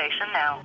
station now.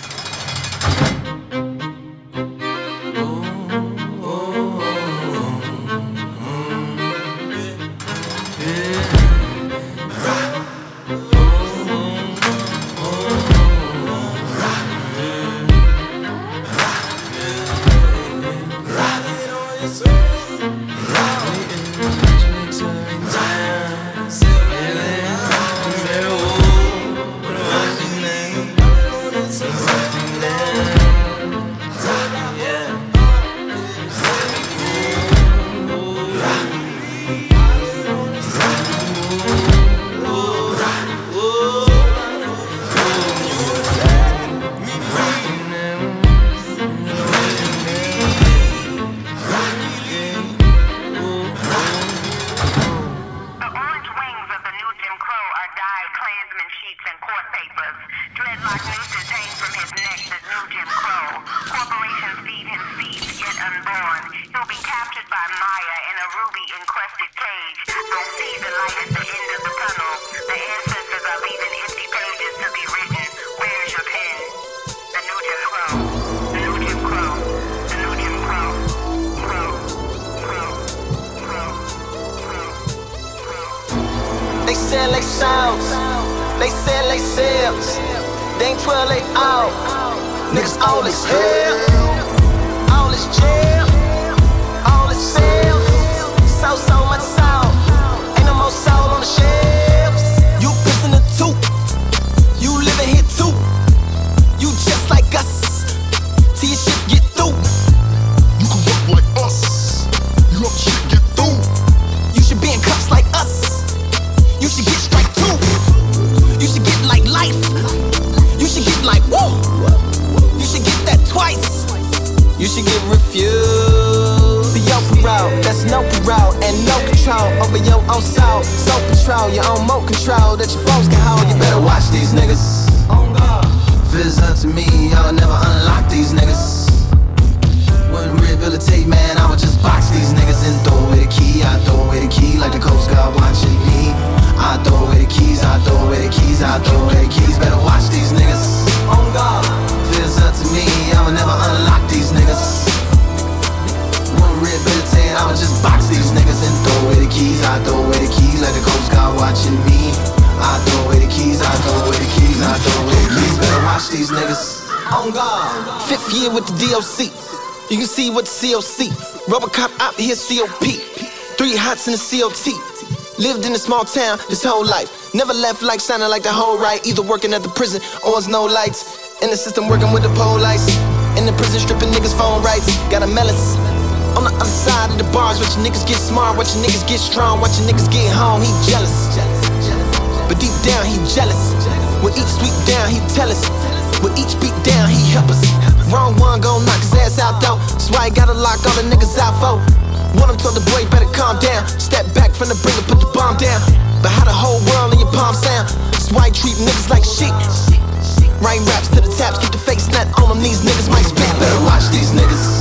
And court papers. Dreadlock nooses hang from his neck, the new Jim Crow. Corporations feed him seeds, yet unborn. He'll be captured by Maya in a ruby-encrusted cage. I see the light at the end of the tunnel. The ancestors are leaving empty pages to be written. Where's your pen? The new Jim Crow. The new Jim Crow. The new Jim Crow. Crow. Crow. Crow. Crow. They sell they sounds. They sell they sales. They ain't 12, they out. Niggas all is hell. All is jail. All is sales. So much salt. Ain't no more salt on the shelves. You pissing the tooth. You living here too. You just like us. Till your shit get through. You can work like us. You help shit get through. You should be in cuffs like us. You should get strike two. You should get like life. You should get like woo. You should get that twice. You should get refused. The yo parole, that's no parole and no control over your own soul. So patrol your own moat control that your folks can hold. You better watch these niggas. If it's up to me, I would never unlock these niggas. Wouldn't rehabilitate, man, I would just box these niggas and throw away the key. I throw away the key like the Coast Guard watching me. I throw away the keys, I throw away the keys, I throw away the keys. Better watch these niggas. On God. If it's up to me, I would never unlock these niggas. Wouldn't rehabilitate, I would just box these niggas and throw away the keys. I throw away the keys like the Coast Guard watching me. I throw away the keys, I throw away the keys, I throw away the keys. Better watch these niggas. On God. 5th year with the DOC. You can see what the COC. Robocop out here COP. 3 hots in the COT. Lived in a small town his whole life. Never left like sounding like the whole right. Either working at the prison or it's no lights. In the system working with the pole lights. In the prison stripping niggas phone rights. Got a malice. On the other side of the bars, watch your niggas get smart, watch your niggas get strong, watch your niggas get home. He jealous. But deep down he jealous. With each sweep down he tell us. With each beat down he help us. Wrong one gon' knock his ass out though. That's why he gotta lock all the niggas out for. One of them told the boy better calm down. Step back from the brink and put the bomb down. But how the whole world in your palm sound. That's why he treat niggas like shit. Writing raps to the taps, keep the fake snap on them. These niggas might spit. Better watch these niggas.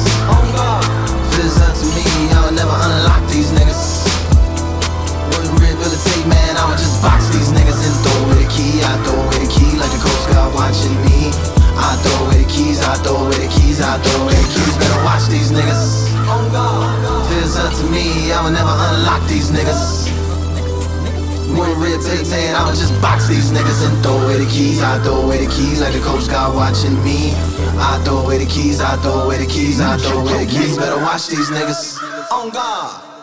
If it's up to me, I would never unlock these niggas. Wouldn't rehabilitate, man, I would just box these niggas and throw away the key. I throw away the key like the Coast Guard watching me. I throw away the keys, I throw away the keys, I throw away the keys. Better watch these niggas. If it's up to me, I would never unlock these niggas. Wouldn't rehabilitate, man, I would just box these niggas and throw away the keys. I throw away the keys like the Coast Guard watching me. I throw away the keys, I throw away the keys, I throw away the keys. Better watch these niggas. On God.